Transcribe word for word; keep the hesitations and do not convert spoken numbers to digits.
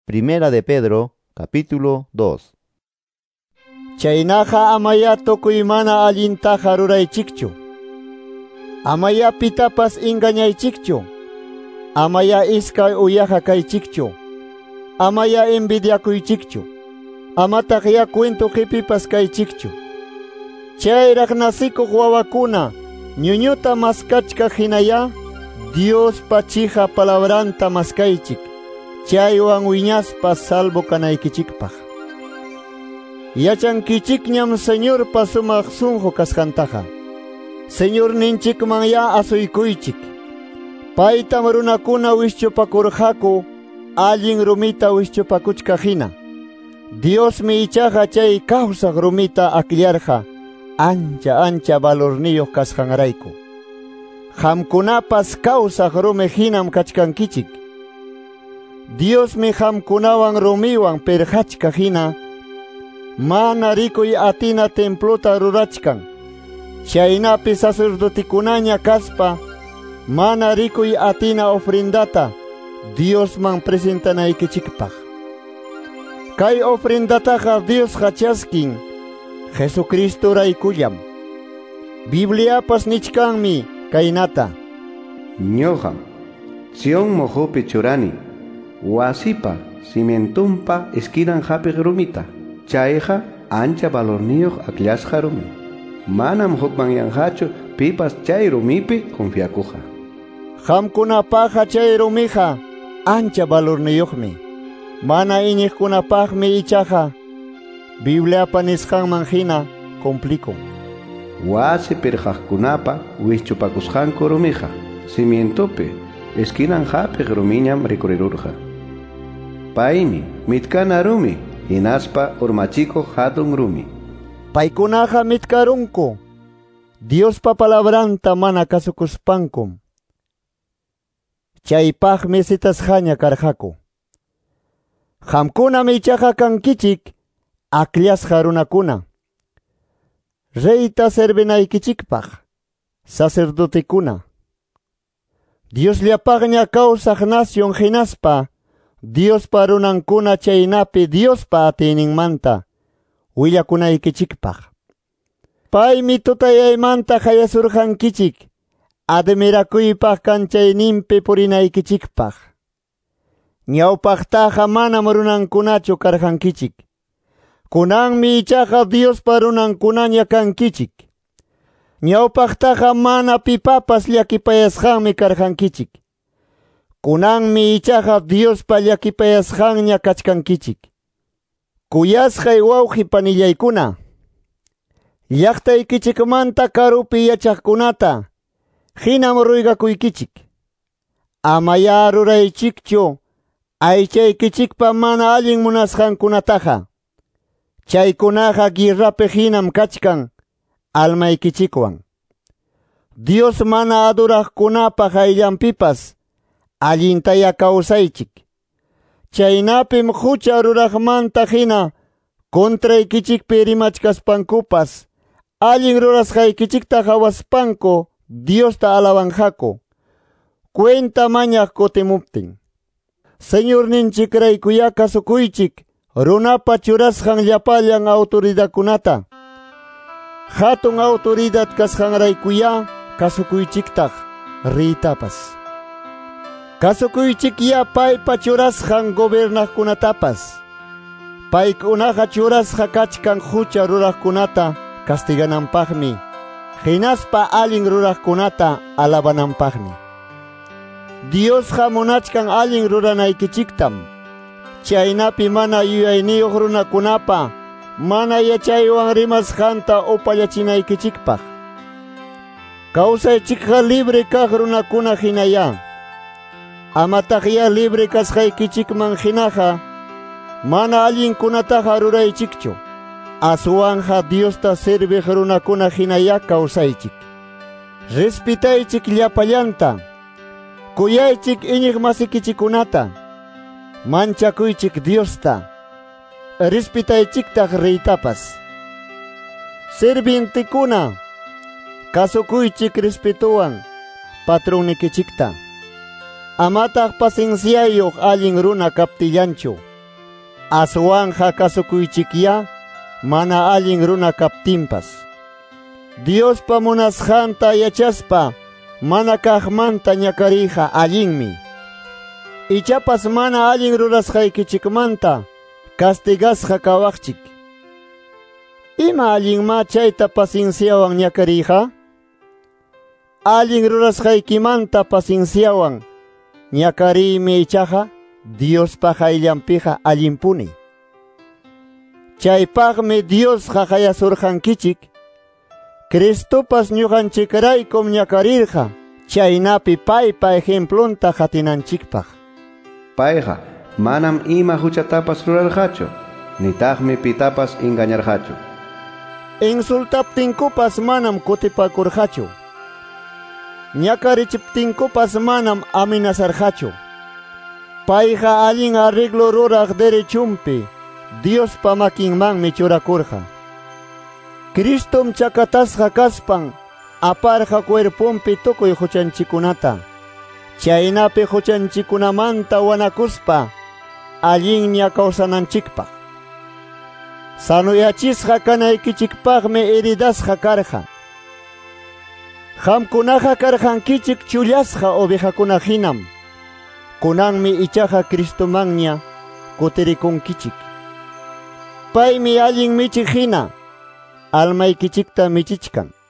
Primera de Pedro, capítulo dos. Chaynaqa amaya tukuy mana allintaqa ruraychikchu. Amaya pitapas engañaychikchu. Amaya iskay uyaqa kaychikchu. Amaya envidiakuychikchu. Amataq ya cuento qipipas kaychikchu. Chayraq nasikuq wawakuna ñuñuta maskachka hinaya Dios pachiqa palabranta maskaychik. Chaywan wiñaspa salvo kanaykichikpaq. Yachankichikñam Señor pasumaq sunqu kasqantaqa. Señor ninchikman ya asuykuychik. Paytam runakuna wishchupakurqaku allin rumita wishchupakuchka hina. Diosmi ichaqa chay kawsaq rumita akllarqa ancha ancha valorniyuq kasqanrayku. Qamkunapas kawsaq rumi hinam kachkankichik. Diosmi qamkunawan rumiwan pirqachka hina mana rikuy atina templota rurachkan. Chaynapi sacerdotikunaña kaspa mana rikuy atina ofrendata Diosman presentanaykichikpaq. Kay ofrendataqa Dios hachaskin Jesucristo raykullam. Bibliapas nichkanmi kaynata: Ñoqa Sion mojopi churani, wasipa cimientumpa esquinan hapiq rumita. Chayqa ancha valorniyuq akllashqa rumi. Manam hukmanyanqachu pipas chay rumipi confiakuqa. Qamkunapaqa chay rumiqa ancha valorniyuqmi. Mana iñiqkunapaqmi ichaqa Bibliapa nisqanman hina complicun. Wasi pirqaqkunapa wishchupakusqanku rumiqa cimientopi esquinan hapiq rumiñam rikurirurqa. Paymi mitkana rumi hinaspa urmachikuq hatun rumi. Paykunaqa mitkarunku Diospa palabranta mana kasukuspankum. Chaypaqmi sitasqaña karqaku. Qamkunam ichaqa kankichik akllashqa runakuna, reyta servinaykichikpaq sacerdotekuna. Diosllapaqña kawsaq nación hinaspa Diospa runankuna chaynapi Diospa atiyninmanta willakunaykichikpaq. Paymi tutayaymanta hayasurqankichik admirakuypaq kanchayninpi purinaykichikpaq. Ñawpaqtaqa manam runankunachu karqankichik. Kunanmi ichaqa Diospa runankunaña kankichik. Ñawpaqtaqa mana pipapas llakipayasqanmi karqankichik. Kunanmi ichaqa Diospa llakipayasqanña kachkankichik. Kuyasqay wawqi panillaykuna, llaqtaykichikmanta karupi yachaqkunata hinam ruygakuykichik. Amaya ruraychikchu aychaykichikpa mana allin munasqankunataqa. Chaykunaqa guirrapi hinam kachkan almaykichikwan. Dios mana aduraqkunapaq ayllanpipas allintaya kawsaychik. Chaynapim hucha ruraqmanta hina kontraykichikpi rimachkaspankupas allin rurasqaykichikta hawaspanku Diosta alabanqaku cuenta mañaq kutimuptin. Señor ninchikraykuya kasukuychik runapa churasqan llapallan autoridadkunata. Hatun autoridad kasqanraykuya kasukuychiktaq riytapas. Kasukuychik ya paypa churasqan gobernaqkunatapas. Paykunaqa churasqa kachkan hucha ruraqkunata castigananpaqmi, hinaspa allin ruraqkunata alabananpaqmi. Diosqa munachkan allin ruranaykichiktam. Chaynapi mana yuyayniyuq runakunapa mana yachaywan rimasqanta upallachinaykichikpaq. Kawsaychikqa libre kaq runakuna hinaya. Amataq ya libre kasqaykichikman hinaqa mana allinkunataqa ruraychikchu. Aswanja Diosta sirviq runakuna hinaya kawsaychik. Respitaychik llapallanta. Kuyaychik iñiq masikichikunata. Manchakuychik Diosta. Respitaychiktaq reytapas. Sirvintikuna kasukuychik respetuwan patronnikichikta. Amataq pasensyayuq allin runa kaptillanchu. aswanja kasukuychikya mana allin runa kaptinpas. Diospa munasqanta yachaspa mana kaqmanta ñakariyqa allinmi. Ichapas mana allin rurasqaykichikmanta castigasqa kawaqchik. Ima allinma chayta pasinsiawan ñakariyqa? Allin rurasqaykimanta pasinsiawan ñakariymi ichaqa Diospa qayllanpiqa allinpuni. Chaypaqmi Diosqa qayasurqankichik, Cristopas ñuqanchikraykum ñakarirqa, chaynapi paypa ejemplonta qatinanchikpaq. Payqa manam ima huchatapas rurarqachu, nitaqmi pitapas engañarqachu. Insultaptinkupas manam kutipakurqachu. Ñakarichiptinkupas manam amenazarqachu. Payqa allin arreglo ruraq derechumpi Diospa makinmanmi churakurqa. Cristom chakatasqa kaspan aparqa cuerpompi tukuy huchanchikunata. Chaynapi huchanchikunamanta wanakuspa allinña kawsananchikpaq. Sanuyachisqa kanaykichikpaqmi heridasqa karqa. Qamkunaqa karqankichik chullasqa ovejakuna hinam. Kunanmi ichaqa Cristomanña kutirikunkichik. Paymi allin michiq hina almaykichikta michichkan.